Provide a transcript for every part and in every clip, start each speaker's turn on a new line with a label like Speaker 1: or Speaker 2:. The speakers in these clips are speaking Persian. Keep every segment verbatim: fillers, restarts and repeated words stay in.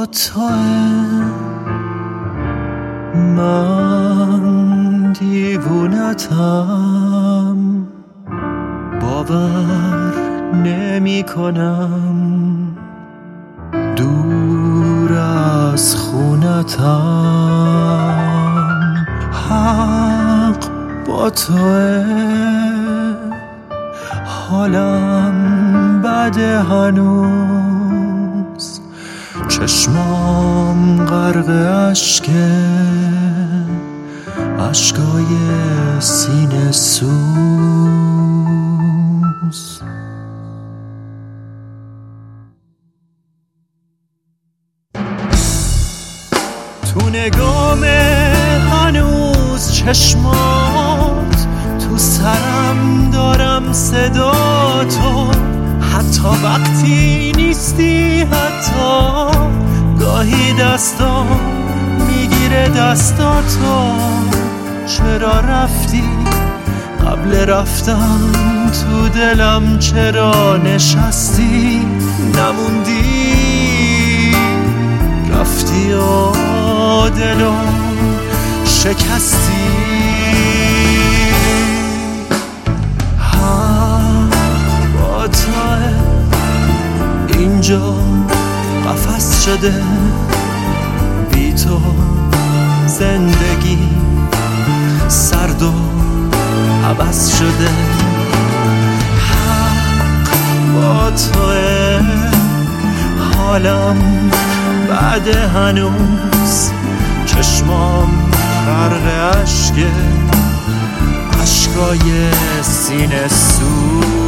Speaker 1: توه من دیوونتم، باور نمی کنم دور از خونتم. حق با توه حالم بده هنوز، چشمام غرق اشکه، اشکای سینه سوز. تو نگام هنوز چشمات، تو سرم دارم صدا تو، حتی وقتی نیستی، حتی گاهی دستام میگیره دستاتو. چرا رفتی قبل رفتن تو دلم، چرا نشستی نموندی، رفتی و دلو شکستی. هم با توه اینجا قفس شده، بی تو زندگی سرد و عبث شده. حق با توه حالم بعد هنوز، چشمام غرق اشکه، اشکای سینه سوز.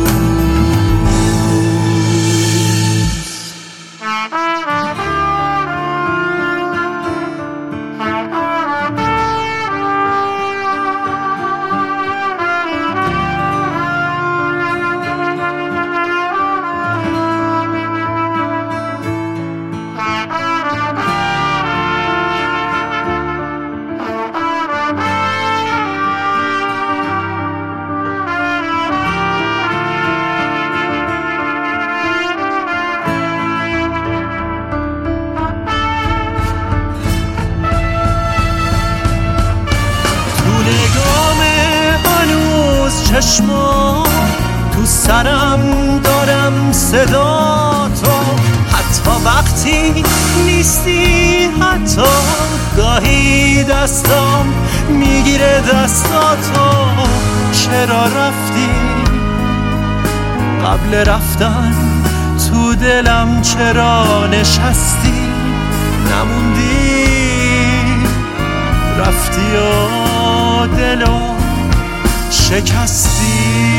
Speaker 1: چشما تو سرم دارم صدا تو، حتی وقتی نیستی، حتی گاهی دستام میگیره دستاتو. چرا رفتی قبل رفتن تو دلم، چرا نشستی نموندی، رفتی و دلو شکستی.